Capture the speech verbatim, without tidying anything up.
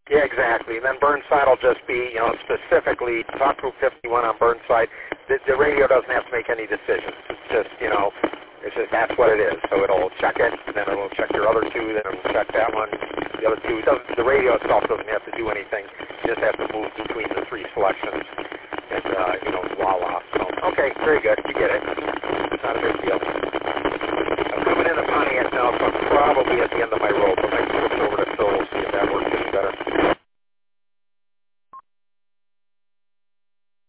Yeah, exactly. And then Burnside will just be, you know, specifically talk to fifty-one on Burnside. The, the radio doesn't have to make any decisions. It's just, you know, it's just that's what it is. So it'll check it, and then it'll check your other two, then it'll check that one, the other two. It doesn't, the radio itself doesn't have to do anything. You just have to move between the three selections, and, uh, you know, voila. So, okay, very good. You get it. It's not a big deal. I'm coming into Pontiac now, so I'm probably at the end of my road.